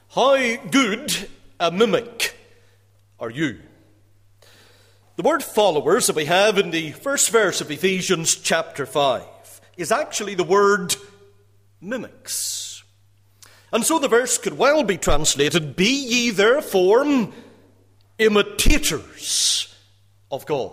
How good a mimic are you? The word followers that we have in the first verse of Ephesians chapter 5 is actually the word mimics. And so the verse could well be translated, "Be ye therefore imitators of God,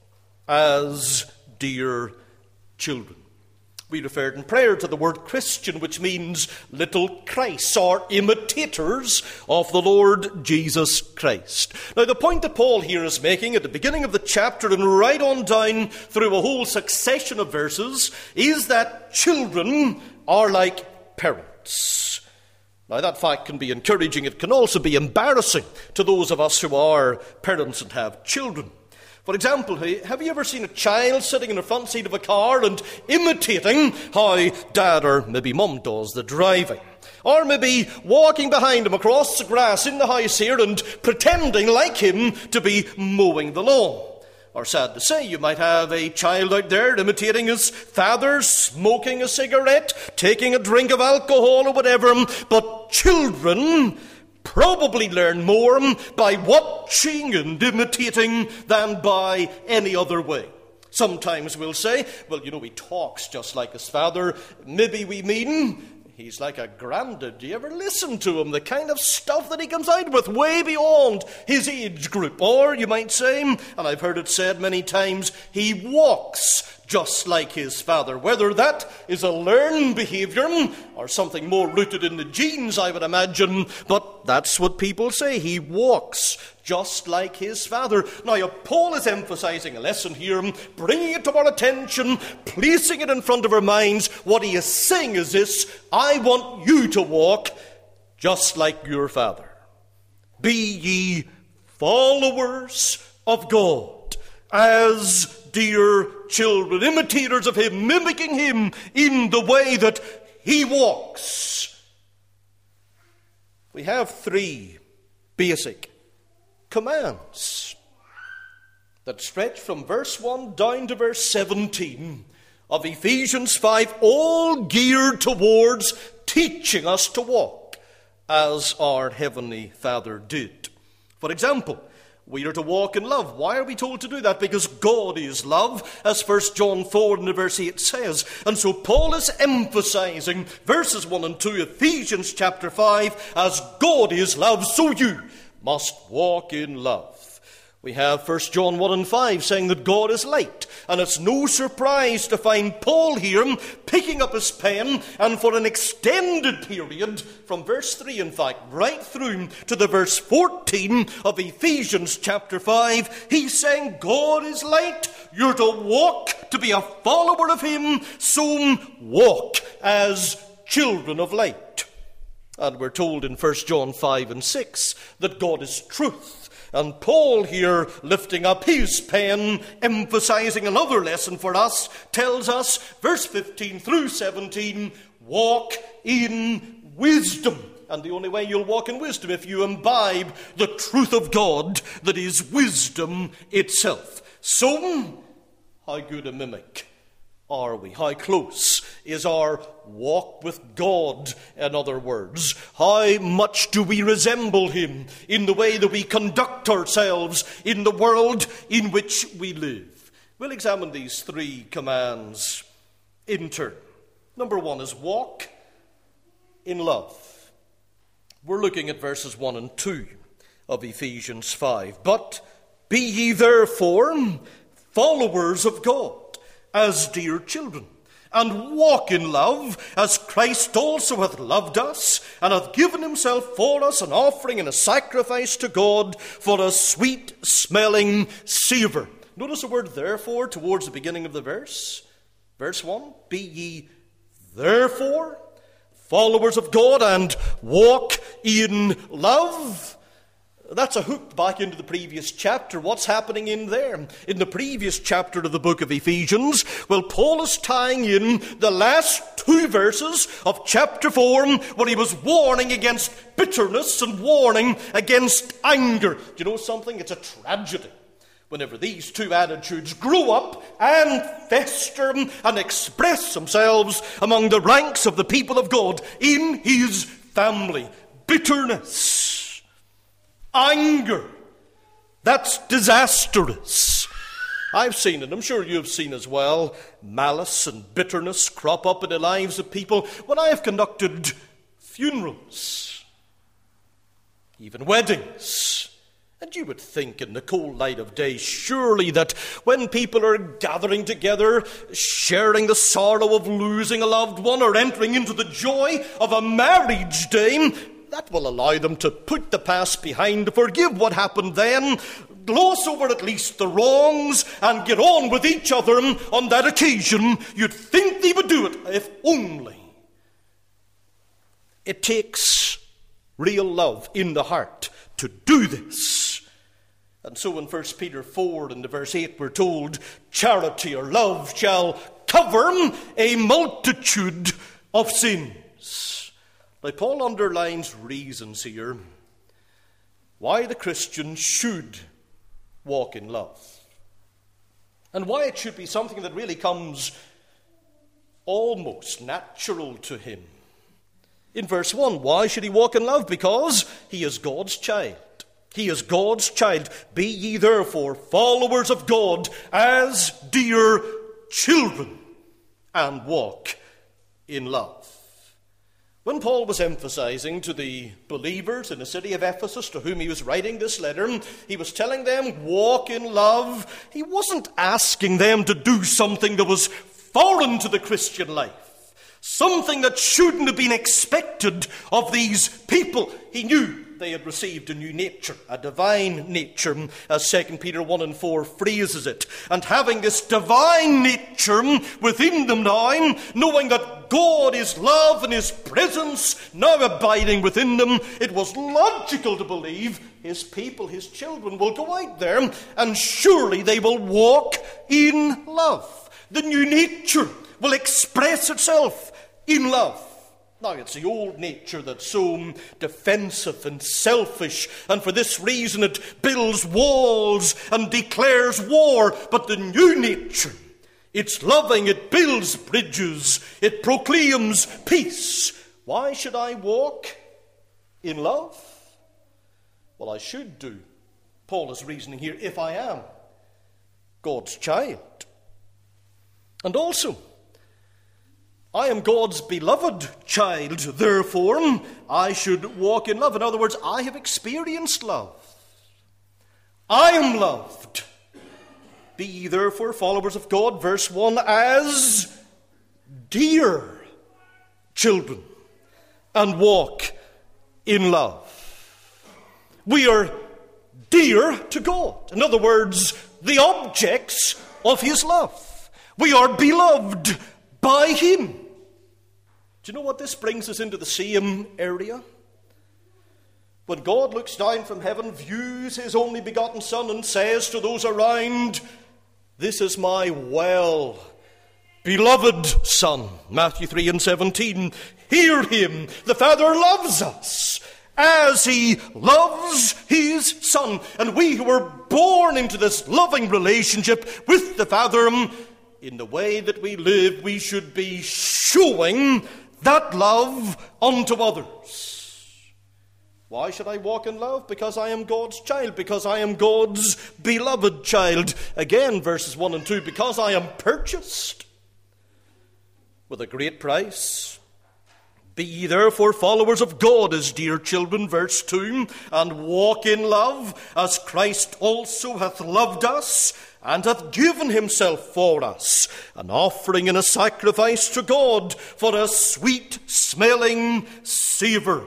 as dear children." We referred in prayer to the word Christian, which means little Christ, or imitators of the Lord Jesus Christ. Now, the point that Paul here is making at the beginning of the chapter and right on down through a whole succession of verses is that children are like parents. Now, that fact can be encouraging. It can also be embarrassing to those of us who are parents and have children. For example, have you ever seen a child sitting in the front seat of a car and imitating how dad or maybe mum does the driving? Or maybe walking behind him across the grass in the house here and pretending like him to be mowing the lawn? Or sad to say, you might have a child out there imitating his father, smoking a cigarette, taking a drink of alcohol or whatever. But children probably learn more by watching and imitating than by any other way. Sometimes we'll say, well, he talks just like his father. Maybe we mean he's like a granddad. Do you ever listen to him? The kind of stuff that he comes out with way beyond his age group. Or you might say, and I've heard it said many times, he walks just like his father. Whether that is a learned behavior or something more rooted in the genes, I would imagine, but that's what people say. He walks just like his father. Now, Paul is emphasizing a lesson here, bringing it to our attention, placing it in front of our minds. What he is saying is this: I want you to walk just like your father. Be ye followers of God, as dear children, imitators of him, mimicking him in the way that he walks. We have three basic commands that stretch from verse 1 down to verse 17 of Ephesians 5, all geared towards teaching us to walk as our Heavenly Father did. For example, we are to walk in love. Why are we told to do that? Because God is love, as 1 John 4 and verse 8 says. And so Paul is emphasizing verses 1 and 2, Ephesians chapter 5, as God is love, so you must walk in love. We have 1 John 1 and 5 saying that God is light. And it's no surprise to find Paul here picking up his pen and for an extended period, from verse 3 in fact, right through to the verse 14 of Ephesians chapter 5, he's saying God is light. You're to walk, to be a follower of him, so walk as children of light. And we're told in 1 John 5 and 6 that God is truth. And Paul here, lifting up his pen, emphasizing another lesson for us, tells us, verse 15 through 17, walk in wisdom. And the only way you'll walk in wisdom if you imbibe the truth of God that is wisdom itself. So, how good a mimic are we? How close is our walk with God, in other words? How much do we resemble him in the way that we conduct ourselves in the world in which we live? We'll examine these three commands in turn. Number 1 is walk in love. We're looking at verses 1 and 2 of Ephesians 5. But be ye therefore followers of God, as dear children, and walk in love, as Christ also hath loved us, and hath given himself for us, an offering and a sacrifice to God for a sweet-smelling savour. Notice the word therefore towards the beginning of the verse. Verse 1, be ye therefore followers of God, and walk in love. That's a hook back into the previous chapter. What's happening in there? In the previous chapter of the book of Ephesians, well, Paul is tying in the last two verses of chapter 4, where he was warning against bitterness and warning against anger. Do you know something? It's a tragedy whenever these two attitudes grow up and fester and express themselves among the ranks of the people of God in his family. bitterness, anger. That's disastrous. I've seen it, I'm sure you've seen as well, malice and bitterness crop up in the lives of people when I have conducted funerals, even weddings. And you would think in the cold light of day, surely, that when people are gathering together, sharing the sorrow of losing a loved one or entering into the joy of a marriage day, that will allow them to put the past behind, forgive what happened then, gloss over at least the wrongs, and get on with each other on that occasion. You'd think they would do it, if only. It takes real love in the heart to do this. And so in 1 Peter 4 and verse 8 we're told, charity or love shall cover a multitude of sins. Now Paul underlines reasons here why the Christian should walk in love, and why it should be something that really comes almost natural to him. In verse 1, why should he walk in love? Because he is God's child. He is God's child. Be ye therefore followers of God as dear children, and walk in love. When Paul was emphasizing to the believers in the city of Ephesus to whom he was writing this letter, he was telling them, walk in love. He wasn't asking them to do something that was foreign to the Christian life, something that shouldn't have been expected of these people. He knew they had received a new nature, a divine nature, as 2 Peter 1 and 4 phrases it. And having this divine nature within them now, knowing that God is love and his presence now abiding within them, it was logical to believe his people, his children, will go out there and surely they will walk in love. The new nature will express itself in love. Now, it's the old nature that's so defensive and selfish, and for this reason it builds walls and declares war. But the new nature, it's loving, it builds bridges, it proclaims peace. Why should I walk in love? Well, I should do. Paul is reasoning here, if I am God's child. And also, I am God's beloved child, therefore I should walk in love. In other words, I have experienced love. I am loved. Be ye therefore followers of God, verse 1, as dear children, and walk in love. We are dear to God. In other words, the objects of his love. We are beloved by him. Do you know what this brings us into the same area? When God looks down from heaven, views his only begotten Son, and says to those around, this is my well-beloved Son. Matthew 3 and 17. Hear him. The Father loves us as he loves his Son. And we who were born into this loving relationship with the Father, in the way that we live, we should be showing that love unto others. Why should I walk in love? Because I am God's child, because I am God's beloved child. Again, verses 1 and 2, because I am purchased with a great price. Be ye therefore followers of God as dear children, verse 2, and walk in love, as Christ also hath loved us, and hath given himself for us, an offering and a sacrifice to God for a sweet-smelling savour.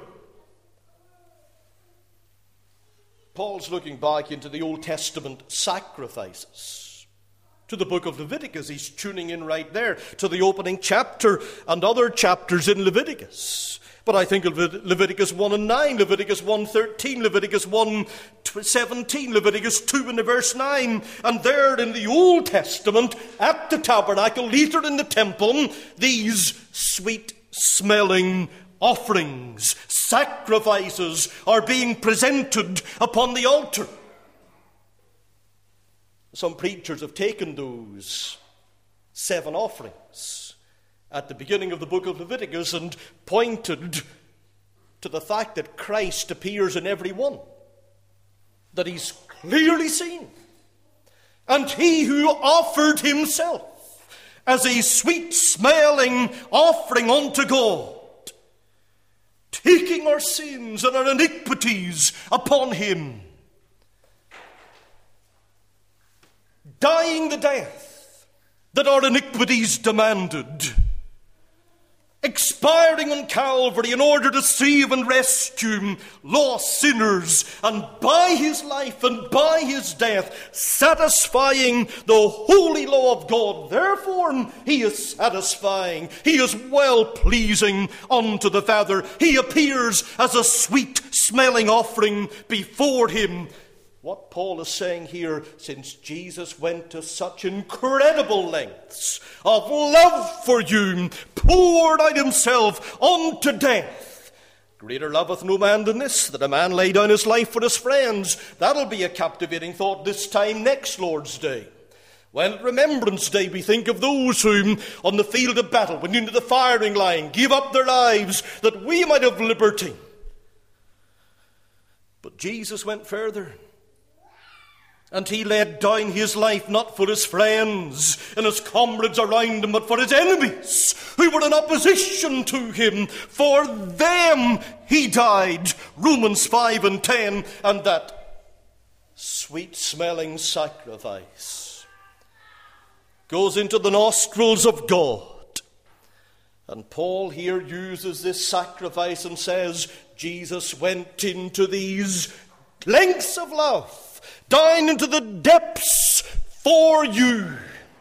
Paul's looking back into the Old Testament sacrifices, to the book of Leviticus. He's tuning in right there to the opening chapter and other chapters in Leviticus. But I think of Leviticus 1 and 9, Leviticus 1:13, Leviticus 1:17, Leviticus 2 and verse 9. And there in the Old Testament, at the tabernacle, later in the temple, these sweet-smelling offerings, sacrifices, are being presented upon the altar. Some preachers have taken those 7 offerings at the beginning of the book of Leviticus and pointed to the fact that Christ appears in every one, that he's clearly seen. And he who offered himself as a sweet-smelling offering unto God, taking our sins and our iniquities upon him, dying the death that our iniquities demanded, expiring on Calvary in order to save and rescue lost sinners, and by his life and by his death satisfying the holy law of God. Therefore he is satisfying, he is well-pleasing unto the Father. He appears as a sweet-smelling offering before him. What Paul is saying here, since Jesus went to such incredible lengths of love for you, poured out himself unto death. Greater loveth no man than this, that a man lay down his life for his friends. That'll be a captivating thought this time next Lord's Day. When at Remembrance Day we think of those whom on the field of battle went into the firing line, gave up their lives that we might have liberty. But Jesus went further. And he laid down his life not for his friends and his comrades around him, but for his enemies who were in opposition to him. For them he died. Romans 5:10. And that sweet-smelling sacrifice goes into the nostrils of God. And Paul here uses this sacrifice and says, Jesus went into these lengths of love, down into the depths for you.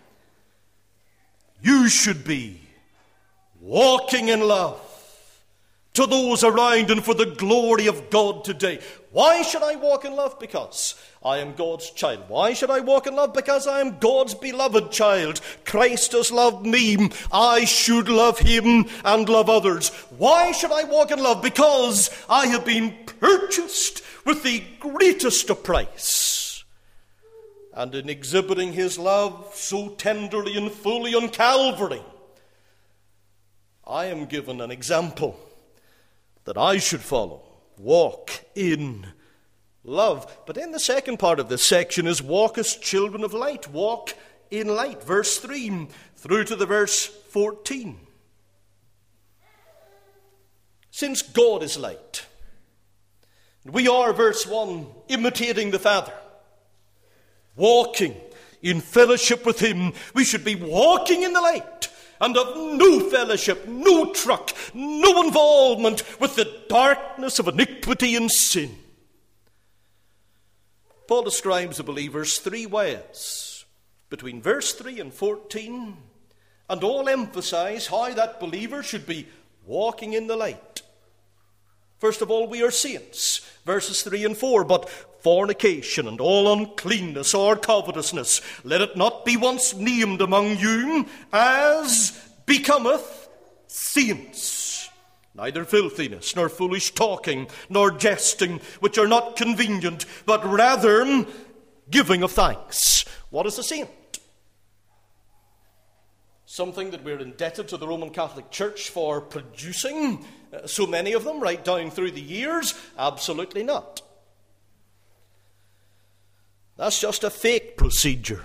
You should be walking in love to those around and for the glory of God today. Why should I walk in love? Because I am God's child. Why should I walk in love? Because I am God's beloved child. Christ has loved me. I should love him and love others. Why should I walk in love? Because I have been purchased with the greatest of price. And in exhibiting his love so tenderly and fully on Calvary, I am given an example that I should follow. Walk in love. But in the second part of this section is walk as children of light. Walk in light. Verse 3 through to the verse 14. Since God is light, we are, verse 1, imitating the Father, walking in fellowship with him. We should be walking in the light and have no fellowship, no truck, no involvement with the darkness of iniquity and sin. Paul describes the believers three ways between verse 3 and 14, and all emphasize how that believer should be walking in the light. First of all, we are saints, verses 3 and 4. But fornication and all uncleanness or covetousness, let it not be once named among you as becometh saints. Neither filthiness, nor foolish talking, nor jesting, which are not convenient, but rather giving of thanks. What is a saint? Something that we're indebted to the Roman Catholic Church for producing so many of them right down through the years? Absolutely not. That's just a fake procedure.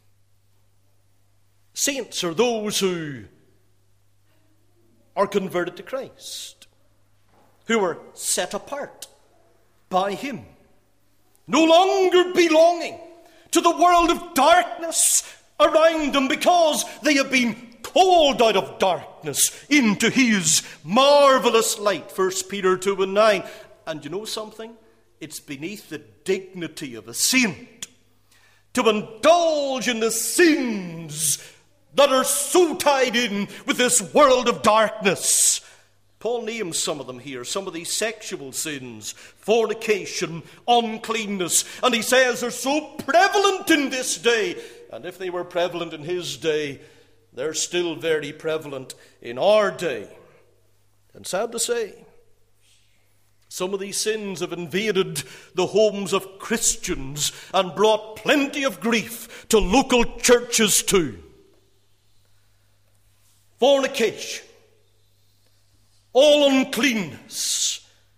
Saints are those who are converted to Christ, who are set apart by him, no longer belonging to the world of darkness around them, because they have been called out of darkness into his marvelous light. 1 Peter 2:9. And you know something? It's beneath the dignity of a saint to indulge in the sins that are so tied in with this world of darkness. Paul names some of them here, some of these sexual sins, fornication, uncleanness, and he says they're so prevalent in this day. And if they were prevalent in his day, they're still very prevalent in our day. And sad to say, some of these sins have invaded the homes of Christians and brought plenty of grief to local churches too. Fornication, all uncleanness,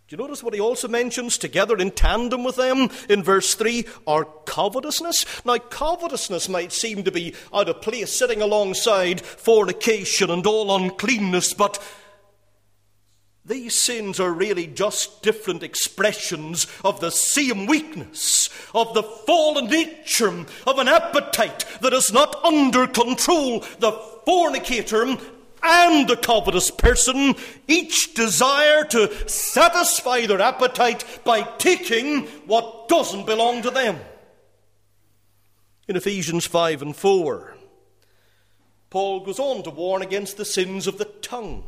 Do you notice what he also mentions together in tandem with them in verse 3? Our covetousness. Now, covetousness might seem to be out of place, sitting alongside fornication and all uncleanness, but these sins are really just different expressions of the same weakness, of the fallen nature, of an appetite that is not under control. The fornicator and the covetous person each desire to satisfy their appetite by taking what doesn't belong to them. In Ephesians 5 and 4, Paul goes on to warn against the sins of the tongue,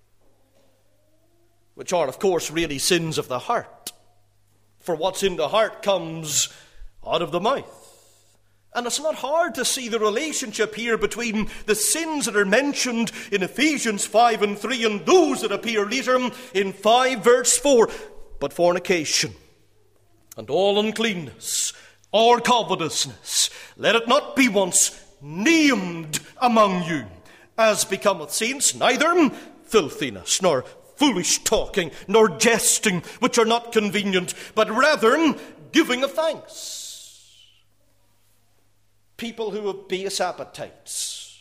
which are, of course, really sins of the heart. For what's in the heart comes out of the mouth. And it's not hard to see the relationship here between the sins that are mentioned in Ephesians 5 and 3 and those that appear later in 5 verse 4. But fornication and all uncleanness or covetousness, let it not be once named among you, as becometh saints, neither filthiness, nor foolish talking, nor jesting, which are not convenient, but rather giving of thanks. People who have base appetites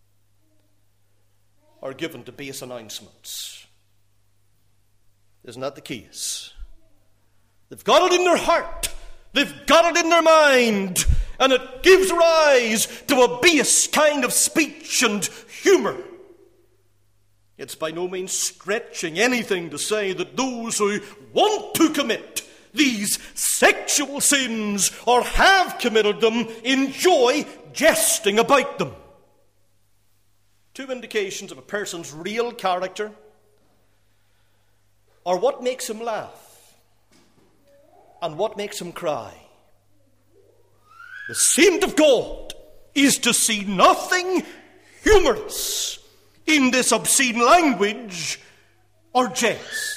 are given to base announcements. Isn't that the case? They've got it in their heart. They've got it in their mind. And it gives rise to a base kind of speech and humour. It's by no means stretching anything to say that those who want to commit these sexual sins or have committed them enjoy jesting about them. Two indications of a person's real character are what makes him laugh and what makes him cry. The saint of God is to see nothing humorous in this obscene language or jest.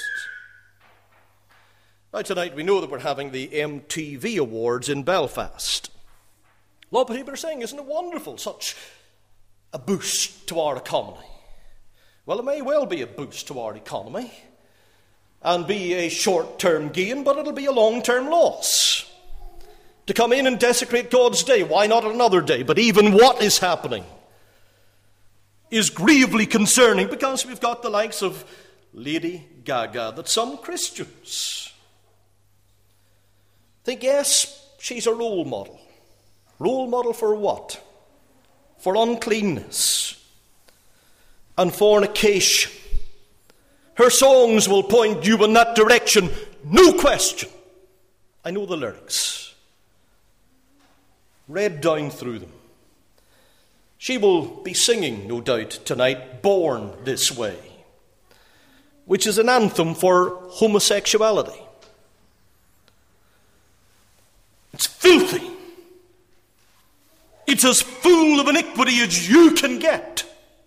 Now, tonight we know that we're having the MTV Awards in Belfast. A lot of people are saying, isn't it wonderful, such a boost to our economy? Well, it may well be a boost to our economy and be a short-term gain, but it'll be a long-term loss. To come in and desecrate God's day, why not another day? But even what is happening is gravely concerning, because we've got the likes of Lady Gaga that some Christians think, yes, she's a role model. Role model for what? For uncleanness and fornication. Her songs will point you in that direction, no question. I know the lyrics. Read down through them. She will be singing, no doubt, tonight, Born This Way, which is an anthem for homosexuality. It's filthy. It's as full of iniquity as you can get.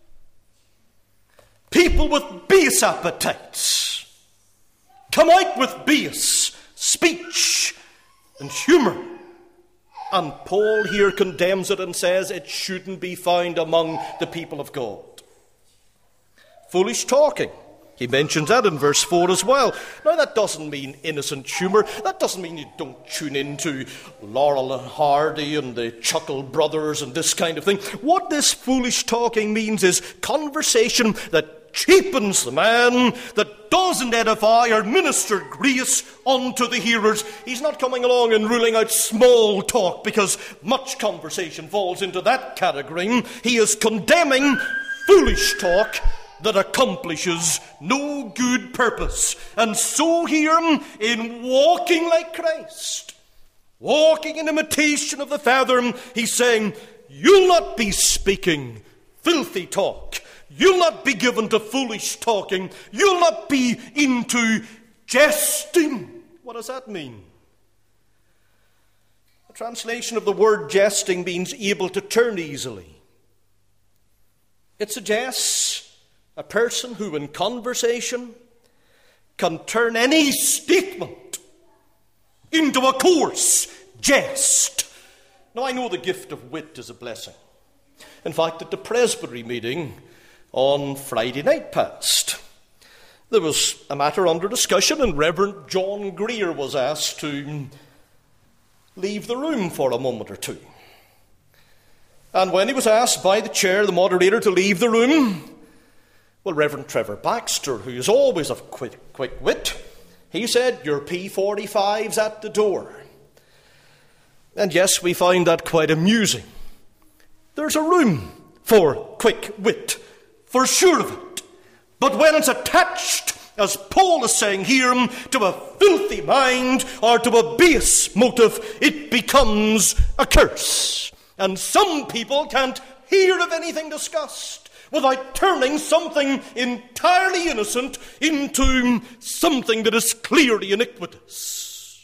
People with base appetites come out with base speech and humour. And Paul here condemns it and says it shouldn't be found among the people of God. Foolish talking. He mentions that in verse 4 as well. Now, that doesn't mean innocent humour. That doesn't mean you don't tune into Laurel and Hardy and the Chuckle Brothers and this kind of thing. What this foolish talking means is conversation that cheapens the man, that doesn't edify or minister grace unto the hearers. He's not coming along and ruling out small talk, because much conversation falls into that category. He is condemning foolish talk that accomplishes no good purpose. And so here, in walking like Christ, walking in imitation of the Father, he's saying, you'll not be speaking filthy talk. You'll not be given to foolish talking. You'll not be into jesting. What does that mean? A translation of the word jesting means able to turn easily. It suggests a person who in conversation can turn any statement into a coarse jest. Now, I know the gift of wit is a blessing. In fact, at the presbytery meeting on Friday night past, There was a matter under discussion, and Reverend John Greer was asked to leave the room for a moment or two. And when he was asked by the chair, the moderator, to leave the room, well, Reverend Trevor Baxter, who is always of quick wit, he said, "Your P45's at the door." And yes, we find that quite amusing. There's a room for quick wit, for sure of it. But when it's attached, as Paul is saying here, to a filthy mind or to a base motive, it becomes a curse. And some people can't hear of anything discussed without turning something entirely innocent into something that is clearly iniquitous.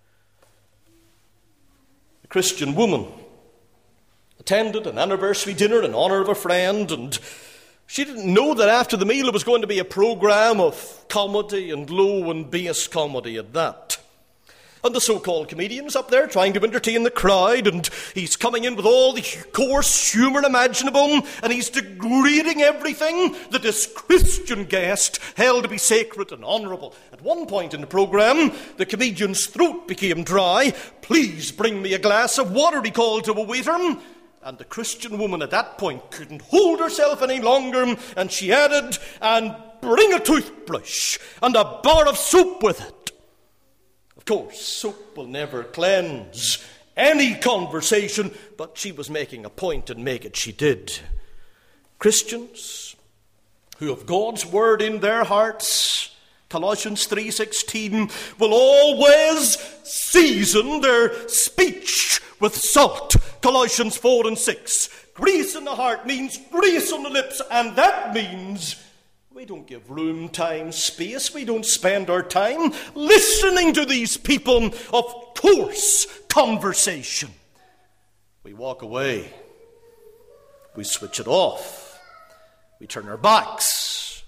A Christian woman attended an anniversary dinner in honour of a friend, and she didn't know that after the meal it was going to be a programme of comedy, and low and base comedy at that. And the so-called comedian's up there trying to entertain the crowd, and he's coming in with all the coarse humour imaginable, and he's degrading everything that this Christian guest held to be sacred and honourable. At one point in the programme, the comedian's throat became dry. "Please bring me a glass of water," he called to a waiter. And the Christian woman at that point couldn't hold herself any longer, and she added, "And bring a toothbrush and a bar of soap with it." Of course, soap will never cleanse any conversation, but she was making a point, and make it she did. Christians who have God's word in their hearts, Colossians 3:16, will always season their speech with salt. Colossians 4:6. Grace in the heart means grace on the lips, and that means we don't give room, time, space. We don't spend our time listening to these people of coarse conversation. We walk away. We switch it off. We turn our backs.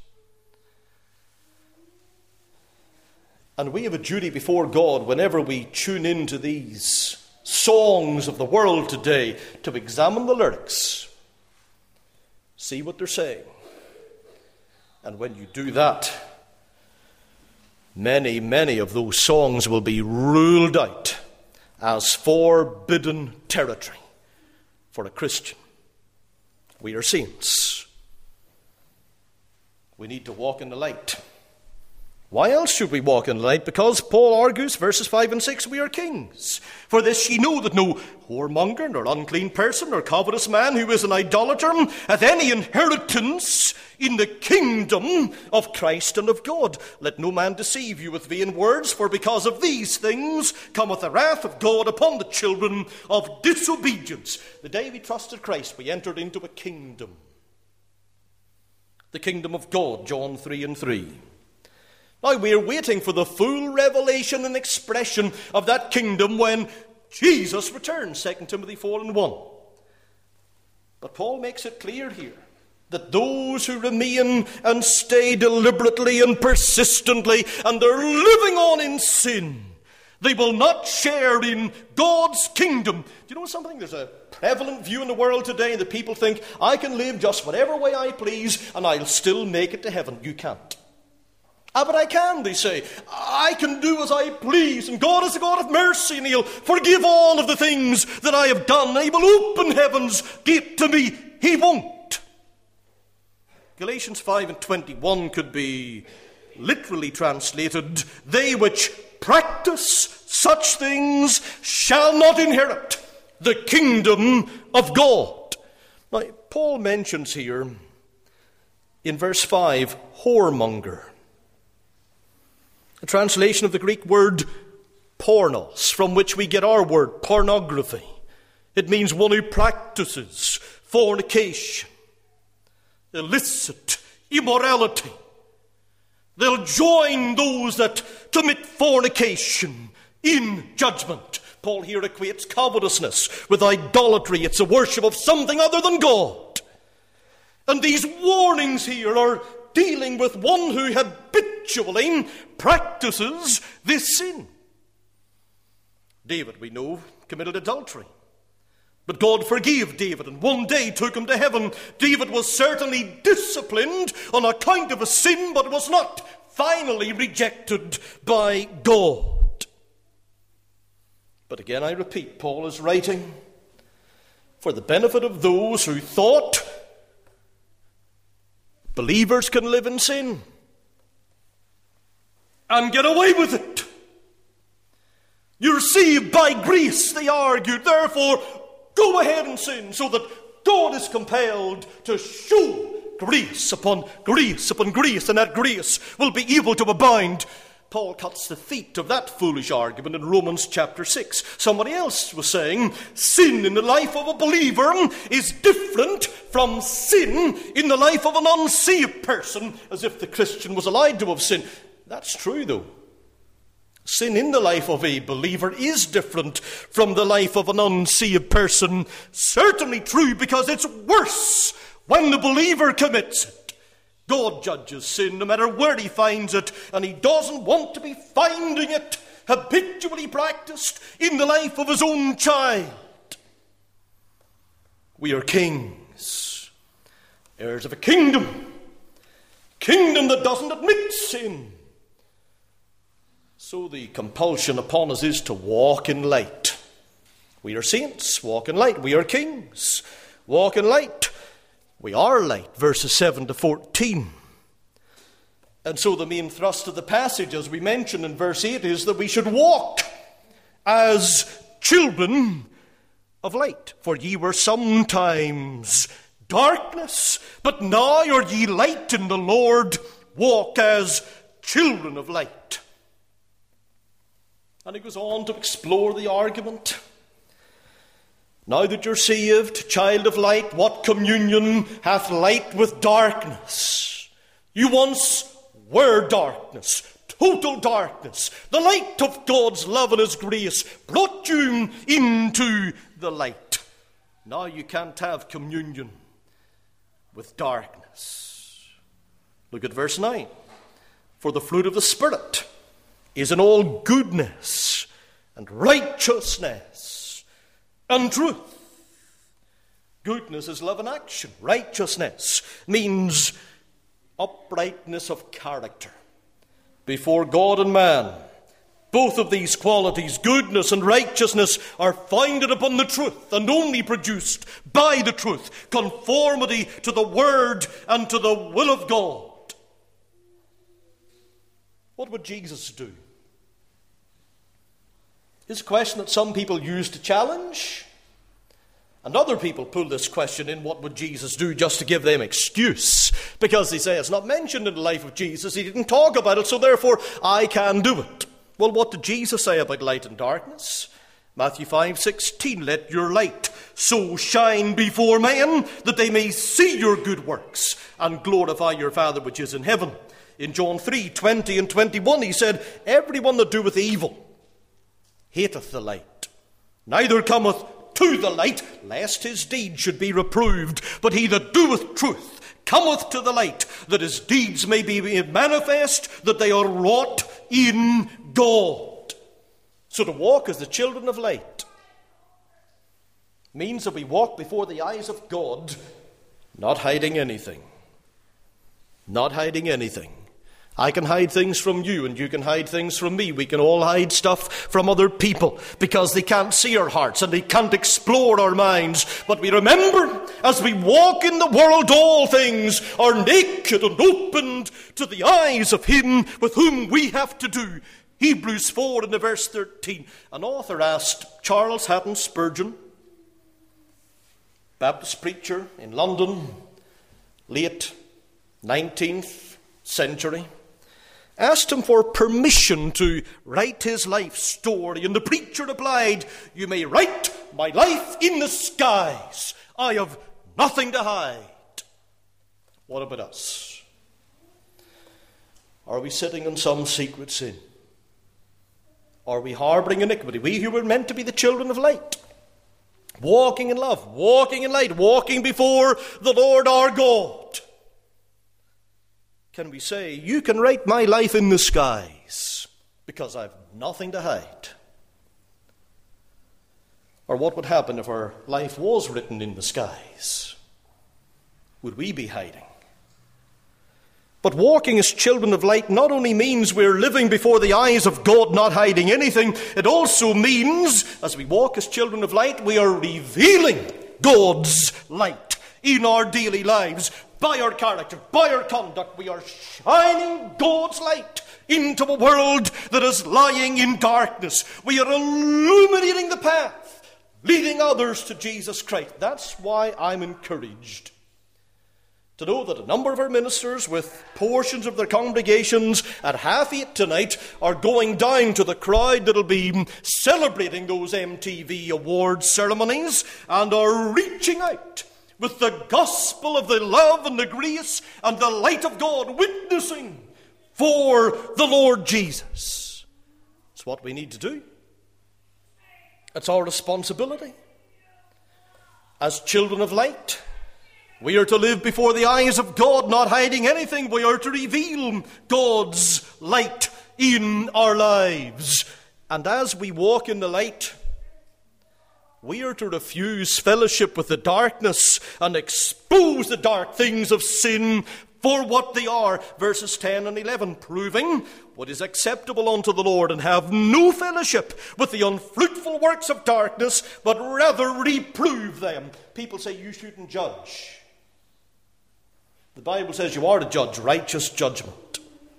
And we have a duty before God whenever we tune into these songs of the world today to examine the lyrics, see what they're saying. And when you do that, many of those songs will be ruled out as forbidden territory for a Christian. We are saints. We need to walk in the light. Why else should we walk in the light? Because Paul argues, verses 5 and 6, we are kings. For this ye know, that no whoremonger, nor unclean person, nor covetous man who is an idolater hath any inheritance in the kingdom of Christ and of God. Let no man deceive you with vain words, for because of these things cometh the wrath of God upon the children of disobedience. The day we trusted Christ, we entered into a kingdom. The kingdom of God, John 3:3. Now we are waiting for the full revelation and expression of that kingdom when Jesus returns, 2 Timothy 4:1. But Paul makes it clear here that those who remain and stay deliberately and persistently, and they're living on in sin, they will not share in God's kingdom. Do you know something? There's a prevalent view in the world today that people think, I can live just whatever way I please and I'll still make it to heaven. You can't. Ah, but I can, they say. I can do as I please, and God is a God of mercy, and He'll forgive all of the things that I have done, and He will open heaven's gate to me. He won't. Galatians 5:21 could be literally translated, they which practice such things shall not inherit the kingdom of God. Now, Paul mentions here in verse 5, whoremonger. A translation of the Greek word pornos, from which we get our word pornography. It means one who practices fornication, illicit immorality. They'll join those that commit fornication in judgment. Paul here equates covetousness with idolatry. It's a worship of something other than God. And these warnings here are dealing with one who habitually practices this sin. David, we know, committed adultery. But God forgave David and one day took him to heaven. David was certainly disciplined on account of a sin, but was not finally rejected by God. But again, I repeat, Paul is writing for the benefit of those who thought believers can live in sin and get away with it. You're saved by grace, they argued. Therefore, go ahead and sin, so that God is compelled to show grace upon grace upon grace, and that grace will be able to abound. Paul cuts the feet of that foolish argument in Romans chapter 6. Somebody else was saying sin in the life of a believer is different from sin in the life of an unsaved person, as if the Christian was allowed to have sin. That's true, though. Sin in the life of a believer is different from the life of an unsaved person. Certainly true, because it's worse when the believer commits it. God judges sin no matter where he finds it, and he doesn't want to be finding it habitually practiced in the life of his own child. We are kings, heirs of a kingdom that doesn't admit sin. So the compulsion upon us is to walk in light. We are saints, walk in light. We are kings, walk in light. We are light, verses 7 to 14. And so the main thrust of the passage, as we mentioned in verse 8, is that we should walk as children of light. For ye were sometimes darkness, but now are ye light in the Lord. Walk as children of light. And he goes on to explore the argument. Now that you're saved, child of light, what communion hath light with darkness? You once were darkness, total darkness. The light of God's love and his grace brought you into the light. Now you can't have communion with darkness. Look at verse 9. For the fruit of the Spirit is in all goodness and righteousness and truth. Goodness is love in action. Righteousness means uprightness of character before God and man. Both of these qualities, goodness and righteousness, are founded upon the truth and only produced by the truth. Conformity to the Word and to the will of God. What would Jesus do? It's a question that some people use to challenge. And other people pull this question in, what would Jesus do, just to give them excuse. Because they say it's not mentioned in the life of Jesus. He didn't talk about it, so therefore I can do it. Well, what did Jesus say about light and darkness? Matthew 5:16, let your light so shine before men that they may see your good works and glorify your Father which is in heaven. In John 3:20 and 21, he said, everyone that doeth evil hateth the light, neither cometh to the light, lest his deeds should be reproved. But he that doeth truth cometh to the light, that his deeds may be made manifest, that they are wrought in God. So to walk as the children of light means that we walk before the eyes of God, not hiding anything. Not hiding anything. I can hide things from you, and you can hide things from me. We can all hide stuff from other people because they can't see our hearts and they can't explore our minds. But we remember, as we walk in the world, all things are naked and opened to the eyes of him with whom we have to do. Hebrews 4 in the verse 13. An author asked Charles Hatton Spurgeon, Baptist preacher in London, late 19th century, asked him for permission to write his life story. And the preacher replied, you may write my life in the skies. I have nothing to hide. What about us? Are we sitting in some secret sin? Are we harboring iniquity? We who were meant to be the children of light, walking in love, walking in light, walking before the Lord our God. Can we say, you can write my life in the skies because I've nothing to hide? Or what would happen if our life was written in the skies? Would we be hiding? But walking as children of light not only means we're living before the eyes of God, not hiding anything, it also means, as we walk as children of light, we are revealing God's light in our daily lives. By our character, by our conduct, we are shining God's light into a world that is lying in darkness. We are illuminating the path, leading others to Jesus Christ. That's why I'm encouraged to know that a number of our ministers with portions of their congregations at 8:30 tonight are going down to the crowd that'll be celebrating those MTV Awards ceremonies and are reaching out with the gospel of the love and the grace and the light of God, witnessing for the Lord Jesus. It's what we need to do. It's our responsibility. As children of light, we are to live before the eyes of God, not hiding anything. We are to reveal God's light in our lives. And as we walk in the light, we are to refuse fellowship with the darkness and expose the dark things of sin for what they are. Verses 10 and 11, proving what is acceptable unto the Lord, and have no fellowship with the unfruitful works of darkness, but rather reprove them. People say you shouldn't judge. The Bible says you are to judge righteous judgment.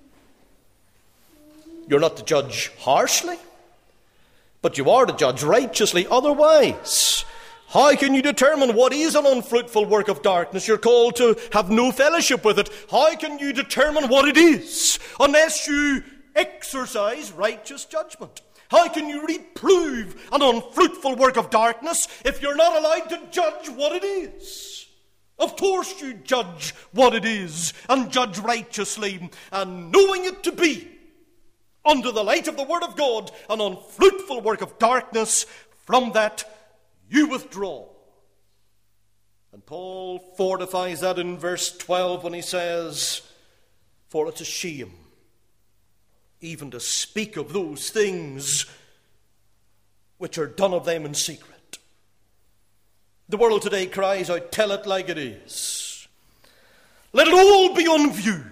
You're not to judge harshly, but you are to judge righteously. Otherwise, how can you determine what is an unfruitful work of darkness? You're called to have no fellowship with it. How can you determine what it is unless you exercise righteous judgment? How can you reprove an unfruitful work of darkness if you're not allowed to judge what it is? Of course you judge what it is, and judge righteously, and knowing it to be, under the light of the Word of God, an unfruitful work of darkness, from that you withdraw. And Paul fortifies that in verse 12 when he says, for it's a shame even to speak of those things which are done of them in secret. The world today cries out, tell it like it is. Let it all be on view.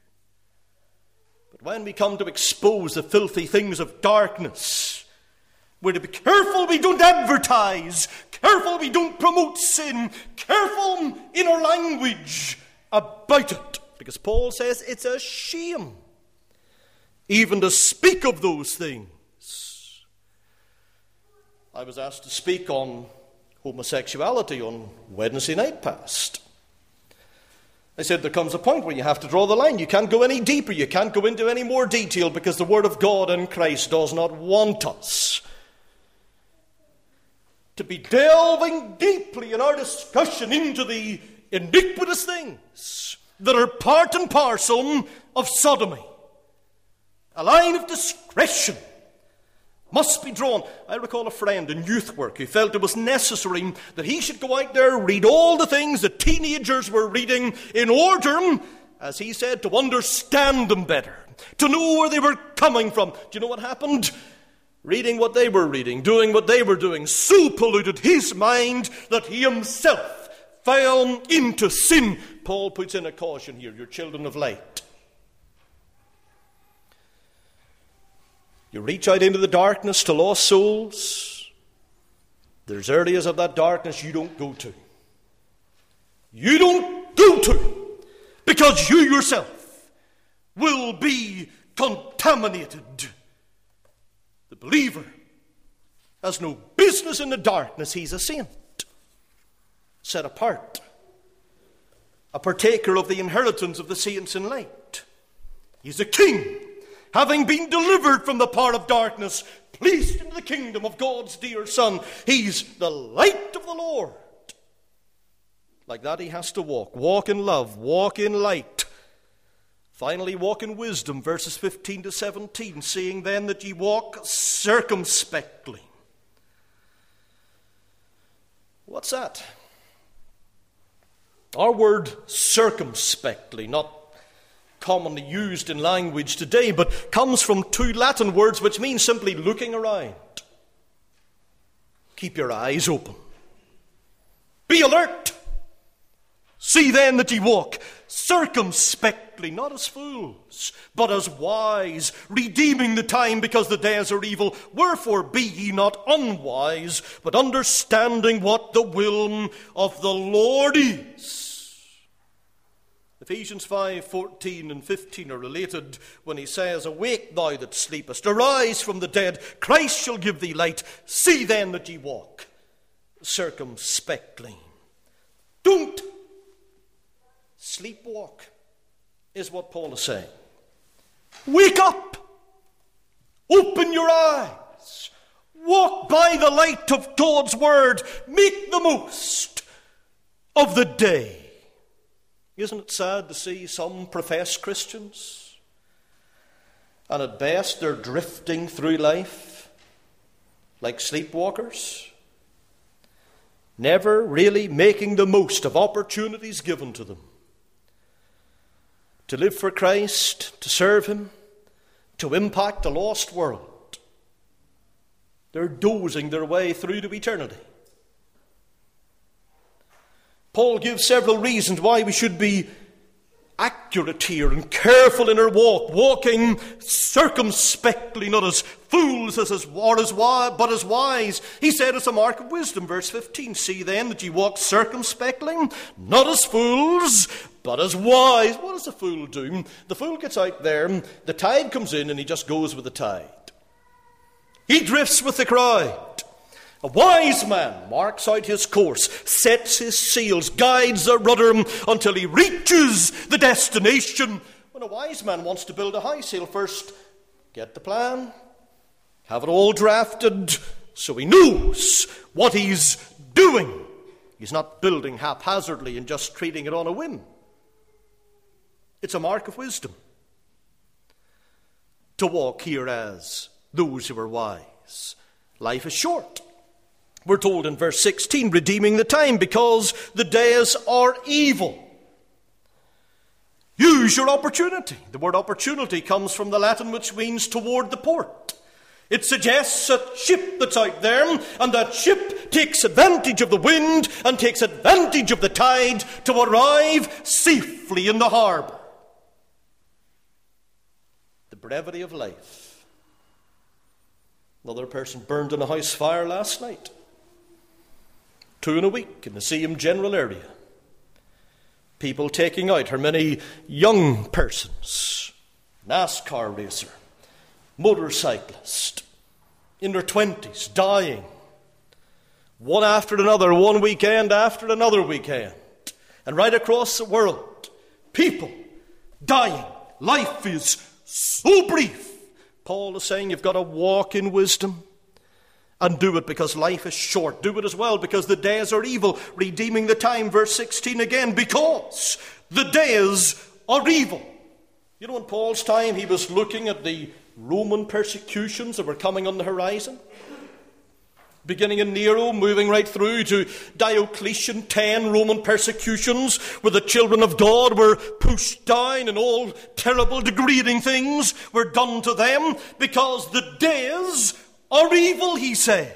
But when we come to expose the filthy things of darkness, we're to be careful we don't advertise, careful we don't promote sin, careful in our language about it. Because Paul says it's a shame even to speak of those things. I was asked to speak on homosexuality on Wednesday night past. I said there comes a point where you have to draw the line. You can't go any deeper. You can't go into any more detail, because the Word of God in Christ does not want us to be delving deeply in our discussion into the iniquitous things that are part and parcel of sodomy. A line of discretion must be drawn. I recall a friend in youth work who felt it was necessary that he should go out there, read all the things that teenagers were reading in order, as he said, to understand them better, to know where they were coming from. Do you know what happened? Reading what they were reading, doing what they were doing, so polluted his mind that he himself fell into sin. Paul puts in a caution here, you're children of light. You reach out into the darkness to lost souls. There's areas of that darkness you don't go to. You don't go to, because you yourself will be contaminated. The believer has no business in the darkness. He's a saint, set apart, a partaker of the inheritance of the saints in light. He's a king, having been delivered from the power of darkness, placed into the kingdom of God's dear Son. He's the light of the Lord. Like that he has to walk in love, walk in light. Finally, walk in wisdom, verses 15 to 17, seeing then that ye walk circumspectly. What's that? Our word circumspectly, not commonly used in language today, but comes from two Latin words which mean simply looking around. Keep your eyes open. Be alert. See then that ye walk circumspectly, not as fools, but as wise, redeeming the time, because the days are evil. Wherefore be ye not unwise, but understanding what the will of the Lord is. Ephesians 5:14 and 15 are related when he says, Awake thou that sleepest, arise from the dead, Christ shall give thee light. See then that ye walk circumspectly. Don't sleepwalk, is what Paul is saying. Wake up! Open your eyes! Walk by the light of God's word! Make the most of the day! Isn't it sad to see some professed Christians, and at best they're drifting through life like sleepwalkers, never really making the most of opportunities given to them to live for Christ, to serve him, to impact a lost world. They're dozing their way through to eternity. Paul gives several reasons why we should be accurate here and careful in our walk, walking circumspectly, not as fools but as wise. He said it's a mark of wisdom, verse 15. See then that ye walk circumspectly, not as fools, but as wise. What does the fool do? The fool gets out there, the tide comes in, and he just goes with the tide. He drifts with the crowd. A wise man marks out his course, sets his sails, guides the rudder until he reaches the destination. When a wise man wants to build a house, he'll first get the plan, have it all drafted, so he knows what he's doing. He's not building haphazardly and just treating it on a whim. It's a mark of wisdom to walk here as those who are wise. Life is short. We're told in verse 16, redeeming the time, because the days are evil. Use your opportunity. The word opportunity comes from the Latin, which means toward the port. It suggests a ship that's out there, and that ship takes advantage of the wind and takes advantage of the tide to arrive safely in the harbour. The brevity of life. Another person burned in a house fire last night. 2 in a week in the same general area. People taking out how many young persons, NASCAR racer, motorcyclist, in their 20s, dying. One after another, one weekend after another weekend. And right across the world, people dying. Life is so brief. Paul is saying you've got to walk in wisdom. And do it because life is short. Do it as well because the days are evil. Redeeming the time, verse 16 again. Because the days are evil. You know, in Paul's time, he was looking at the Roman persecutions that were coming on the horizon. Beginning in Nero, moving right through to Diocletian, 10 Roman persecutions where the children of God were pushed down and all terrible, degrading things were done to them because the days are evil, he said.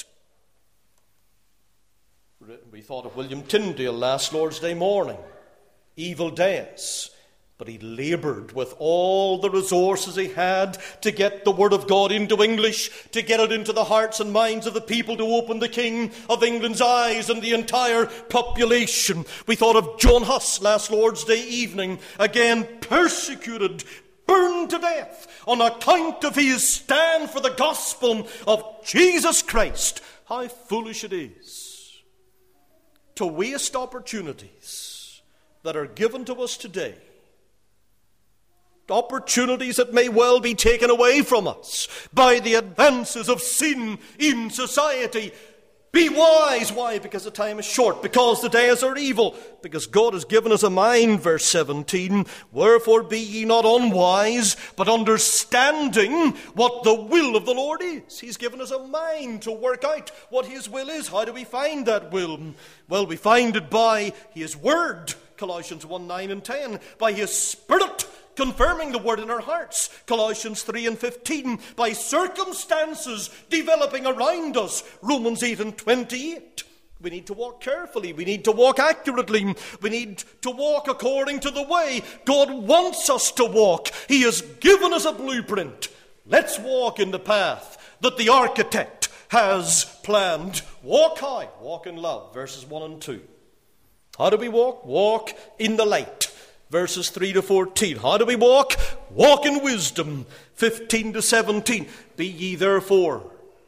We thought of William Tyndale last Lord's Day morning. Evil days. But he laboured with all the resources he had to get the Word of God into English, to get it into the hearts and minds of the people, to open the King of England's eyes and the entire population. We thought of John Huss last Lord's Day evening, again persecuted, burned to death on account of his stand for the gospel of Jesus Christ. How foolish it is to waste opportunities that are given to us today. Opportunities that may well be taken away from us by the advances of sin in society. Be wise. Why? Because the time is short. Because the days are evil. Because God has given us a mind, verse 17. Wherefore be ye not unwise, but understanding what the will of the Lord is. He's given us a mind to work out what His will is. How do we find that will? Well, we find it by His Word, Colossians 1, 9 and 10. By His Spirit, confirming the word in our hearts, Colossians 3 and 15, by circumstances developing around us, Romans 8 and 28. We need to walk carefully. We need to walk accurately. We need to walk according to the way God wants us to walk. He has given us a blueprint. Let's walk in the path that the architect has planned. Walk high, walk in love, verses 1 and 2. How do we walk? Walk in the light, verses 3 to 14. How do we walk? Walk in wisdom, 15 to 17. Be ye therefore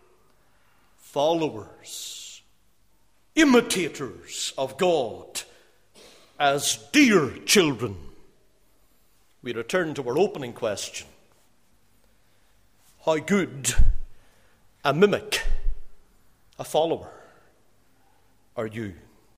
followers, imitators of God, as dear children. We return to our opening question. How good a mimic, a follower, are you?